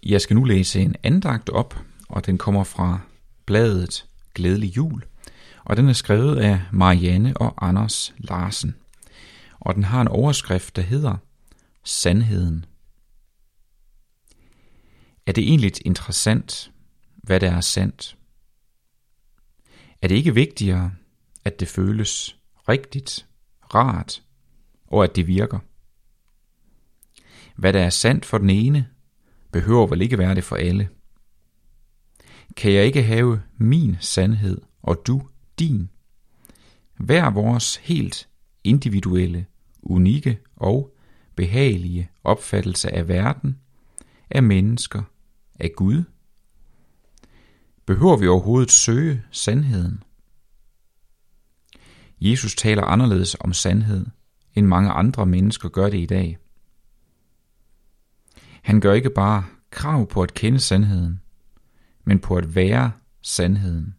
Jeg skal nu læse en andagt op, og den kommer fra bladet Glædelig Jul, og den er skrevet af Marianne og Anders Larsen. Og den har en overskrift, der hedder Sandheden. Er det egentlig interessant, hvad der er sandt? Er det ikke vigtigere, at det føles rigtigt, rart, og at det virker? Hvad der er sandt for den ene, behøver vel ikke være det for alle. Kan jeg ikke have min sandhed, og du din? Hver vores helt individuelle, unikke og behagelige opfattelse af verden, af mennesker, af Gud? Behøver vi overhovedet søge sandheden? Jesus taler anderledes om sandhed, end mange andre mennesker gør det i dag. Han gør ikke bare krav på at kende sandheden, men på at være sandheden.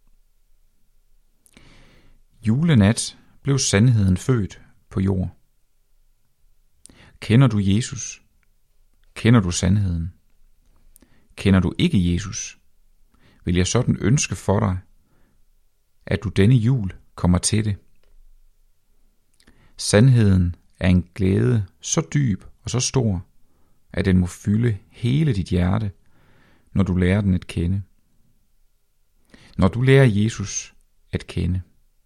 Julenat blev sandheden født på jord. Kender du Jesus? Kender du sandheden? Kender du ikke Jesus? Vil jeg sådan ønske for dig, at du denne jul kommer til det. Sandheden er en glæde så dyb og så stor, at den må fylde hele dit hjerte, når du lærer den at kende. Når du lærer Jesus at kende.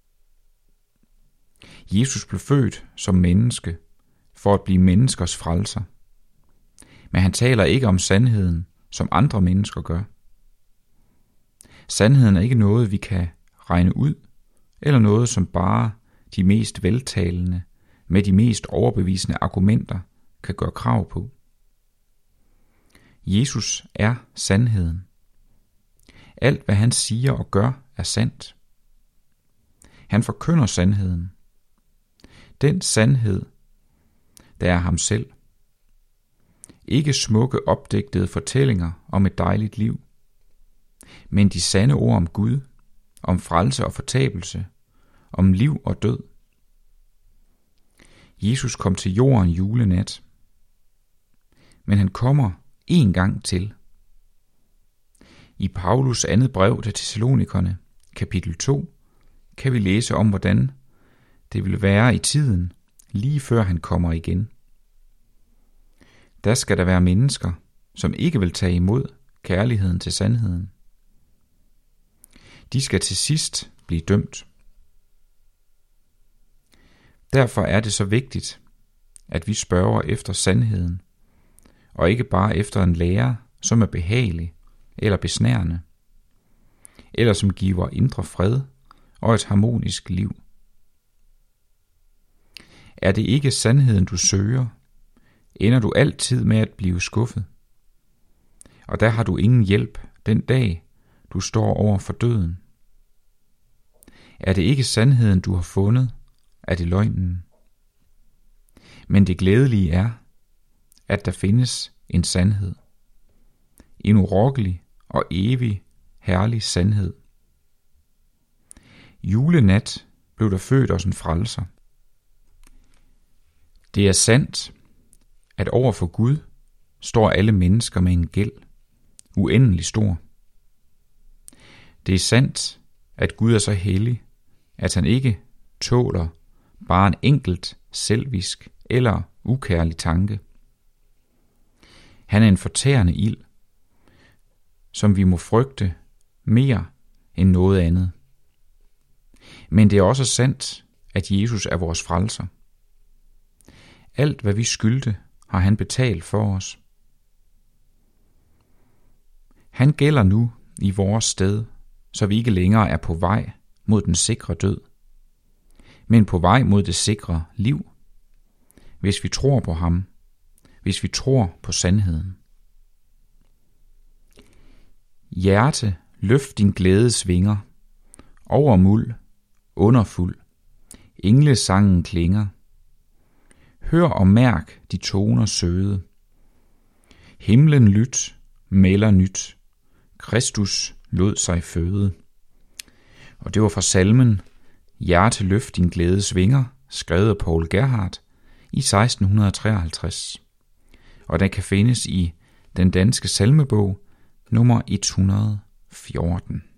Jesus blev født som menneske for at blive menneskers frelser. Men han taler ikke om sandheden, som andre mennesker gør. Sandheden er ikke noget, vi kan regne ud, eller noget, som bare de mest veltalende med de mest overbevisende argumenter kan gøre krav på. Jesus er sandheden. Alt, hvad han siger og gør, er sandt. Han forkynder sandheden. Den sandhed, der er ham selv. Ikke smukke opdigtede fortællinger om et dejligt liv, men de sande ord om Gud, om frelse og fortabelse, om liv og død. Jesus kom til jorden julenat, men han kommer en gang til. I Paulus andet brev til Thessalonikerne, kapitel 2, kan vi læse om, hvordan det vil være i tiden, lige før han kommer igen. Der skal der være mennesker, som ikke vil tage imod kærligheden til sandheden. De skal til sidst blive dømt. Derfor er det så vigtigt, at vi spørger efter sandheden, og ikke bare efter en lære, som er behagelig eller besnærende, eller som giver indre fred og et harmonisk liv. Er det ikke sandheden, du søger, ender du altid med at blive skuffet. Og der har du ingen hjælp den dag, du står over for døden. Er det ikke sandheden, du har fundet, er det løgnen. Men det glædelige er, at der findes en sandhed. En urokkelig og evig herlig sandhed. Julenat blev der født os en frelser. Det er sandt, at over for Gud står alle mennesker med en gæld, uendelig stor. Det er sandt, at Gud er så hellig, at han ikke tåler bare en enkelt, selvisk eller ukærlig tanke. Han er en fortærende ild, som vi må frygte mere end noget andet. Men det er også sandt, at Jesus er vores frelser. Alt, hvad vi skyldte, har han betalt for os. Han gælder nu i vores sted, så vi ikke længere er på vej mod den sikre død, men på vej mod det sikre liv, hvis vi tror på ham, hvis vi tror på sandheden. Hjerte, løft din glædes vinger, over muld, underfuld, englesangen klinger. Hør og mærk de toner søde. Himlen lyt, melder nyt, Kristus lod sig føde. Og det var fra salmen Hjerte løft din glædes vinger, skrevet af Paul Gerhardt i 1653. Og den kan findes i Den danske salmebog, nummer 114.